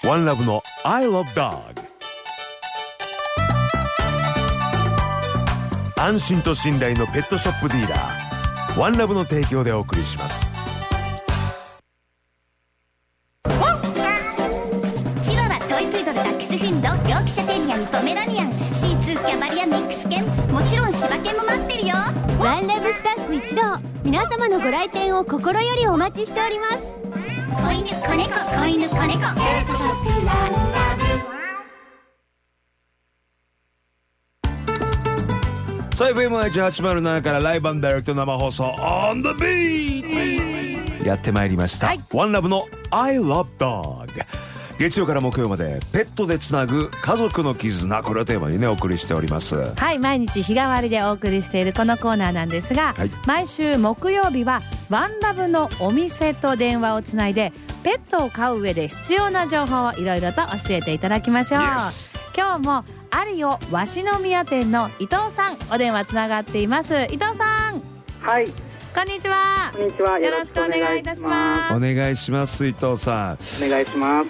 ワンラブの I love dog。 安心と信頼のペットショップディーラーワンラブの提供でお送りします。 チワワ、トイプードル、ダックスフンド、ヨークシャテリアン、ポメラニアン、シーツー、キャバリア、ミックス犬、もちろん柴犬も待ってるよ。 ワンラブスタッフ一同、皆様のご来店を心よりお待ちしております。 子犬、子猫、子犬、子猫、ペットショップワンラブ。さあ FM1807 からライブ&ダイレクト生放送 On the Beat やってまいりました、はい、ワンラブの I love dog。 月曜から木曜までペットでつなぐ家族の絆、これをテーマにねお送りしております。 はい、毎日日替わりでお送りしているこのコーナーなんですが、はい、毎週木曜日はワンラブのお店と電話をつないでペットを飼う上で必要な情報をいろいろと教えていただきましょう。今日も有オ鷲宮店の伊藤さんお電話つながっています。伊藤さん、 はい、 こんにちは。 こんにちは。 よろしくお願いいたします。 お願いします伊藤さん。 お願いします。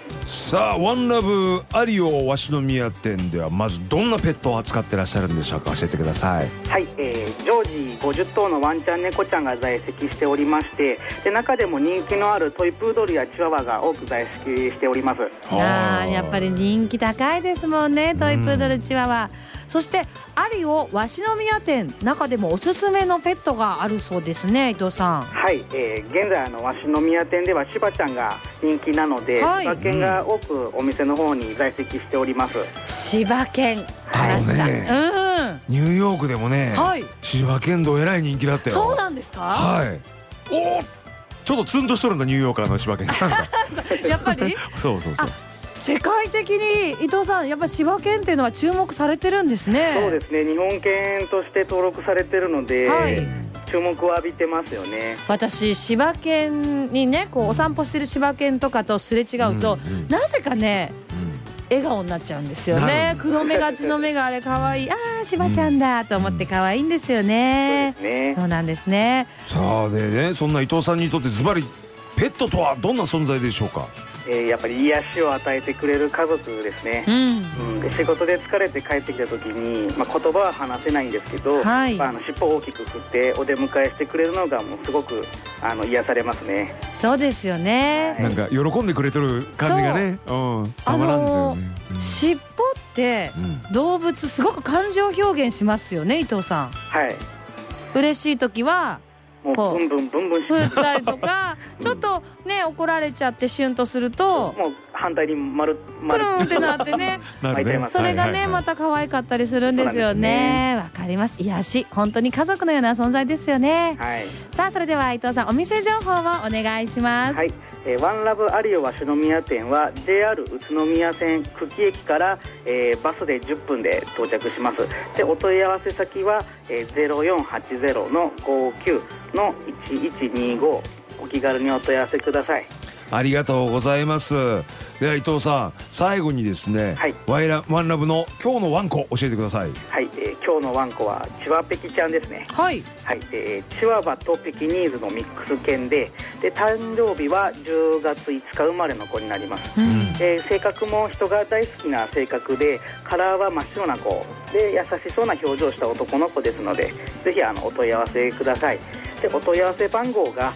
さあワンラブ有オ鷲宮店ではまずどんなペットを扱ってらっしゃるんでしょうか。教えてください。 はい、常時50頭のワンちゃん猫ちゃんが在籍しておりまして、で中でも人気のあるトイプードルやチワワが多く在籍しております。 やっぱり人気高いですもんね、トイプードル、チワワ。そして有オ鷲宮店、中でもおすすめのペットがあるそうですね、伊藤さん。 はい、現在鷲宮店では柴ちゃんが人気なので、柴犬が多くお店の方に在籍しております。 柴犬、 ね、ニューヨークでもね、はい、柴犬どえらい人気だったよ。 そうなんですか。 はい。お、ちょっとツンとしとるんだニューヨーカーの柴犬やっぱりそうそうそう。世界的に伊藤さん、やっぱり柴犬っていうのは注目されてるんですね。 そうですね、日本犬として登録されてるので、はい、注目を浴びてますよね。 私柴犬にね、こうお散歩してる柴犬とかとすれ違うと、なぜかね、笑顔になっちゃうんですよね。黒目がちの目があれ可愛い、ああ柴ちゃんだと思って可愛いんですよね。 そうですね。 そうなんですね。 さあでね、そんな伊藤さんにとってズバリペットとはどんな存在でしょうか。 やっぱり癒しを与えてくれる家族ですね。で仕事で疲れて帰ってきた時に、言葉は話せないんですけど、はい、尻尾を大きく振ってお出迎えしてくれるのがもうすごく癒されますね。 そうですよね、 はい、なんか喜んでくれてる感じがね、たまらんですよね。 尻尾って動物すごく感情表現しますよね、伊藤さん。 はい。 嬉しい時はもうブンブンブンブン振ったりとかちょっとね怒られちゃってシュンとするともう反対に丸プルンってなってねそれがねまた可愛かったりするんですよね。わかります。癒し、本当に家族のような存在ですよね。はい。さあそれでは伊藤さん、お店情報をお願いします。 はい、ワンラブ有オ鷲宮店は JR 宇都宮線久喜駅から、バスで10分で到着します。でお問い合わせ先は、0480-59-1125 お気軽にお問い合わせください。 ありがとうございます。では伊藤さん、最後にですね、はい、ワンラブの今日のワンコ教えてください。 はい、今日のワンコはチワペキちゃんですね。はい、はい、チワワとペキニーズのミックス犬で、誕生日は10月5日生まれの子になります。性格も人が大好きな性格で、カラーは真っ白な子で優しそうな表情をした男の子ですので、ぜひお問い合わせください。でお問い合わせ番号が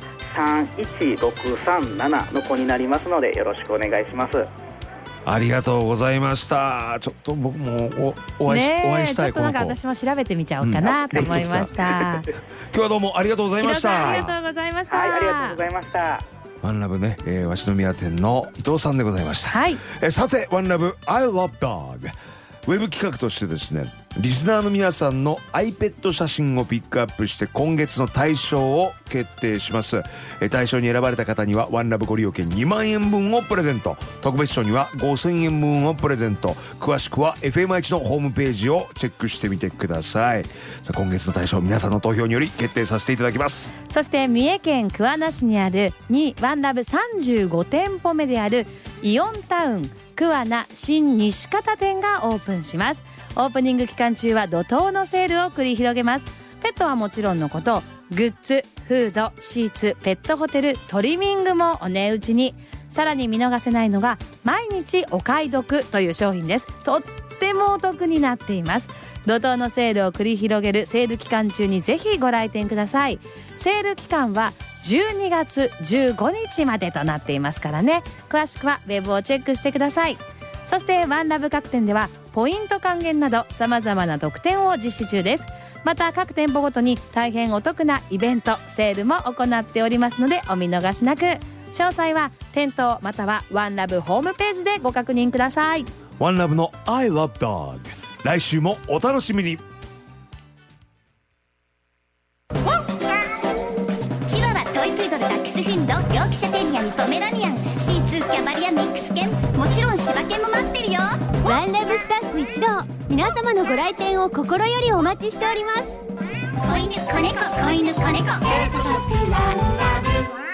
31637の子になりますのでよろしくお願いします。 ありがとうございました。ちょっと僕もお会いしたい。 ちょっとなんか私も調べてみちゃおうかなと思いました。 今日はどうもありがとうございました。 ありがとうございました。 はい、ありがとうございました。 ワンラブね、鷲宮店の伊藤さんでございました。はい。さてワンラブ I love dog、ウェブ企画としてですね、リスナーの皆さんの iPad 写真をピックアップして今月の大賞を決定します。大賞に選ばれた方にはワンラブご利用券2万円分をプレゼント、特別賞には5000円分をプレゼント。詳しくは FM1 のホームページをチェックしてみてください。さあ今月の大賞、皆さんの投票により決定させていただきます。 そして三重県桑名市にあるワンラブ35店舗目であるイオンタウン桑名新西方店がオープンします。オープニング期間中は怒涛のセールを繰り広げます。ペットはもちろんのこと、グッズ、フード、シーツ、ペットホテル、トリミングもお値打ちに。さらに見逃せないのが毎日お買い得という商品です。とってもお得になっています。怒涛のセールを繰り広げるセール期間中にぜひご来店ください。セール期間は12月15日までとなっていますからね。詳しくはウェブをチェックしてください。そしてワンラブ各店ではポイント還元などさまざまな特典を実施中です。また各店舗ごとに大変お得なイベントセールも行っておりますのでお見逃しなく。詳細は店頭またはワンラブホームページでご確認ください。 ワンラブの I love dog、 来週もお楽しみに。 チワワ、トイプードル、ダックスフンド、ヨークシャテリアン、ポメラニアン、シーツー、キャバリア、ミックス犬、もちろん柴犬も待ってるよ。 ワンラブスタッフ一同、皆様のご来店を心よりお待ちしております。 子犬、子猫、子犬、子猫、ペットショップワンラブ。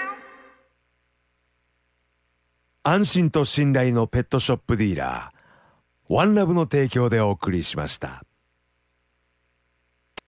安心と信頼のペットショップディーラー、ワンラブの提供でお送りしました。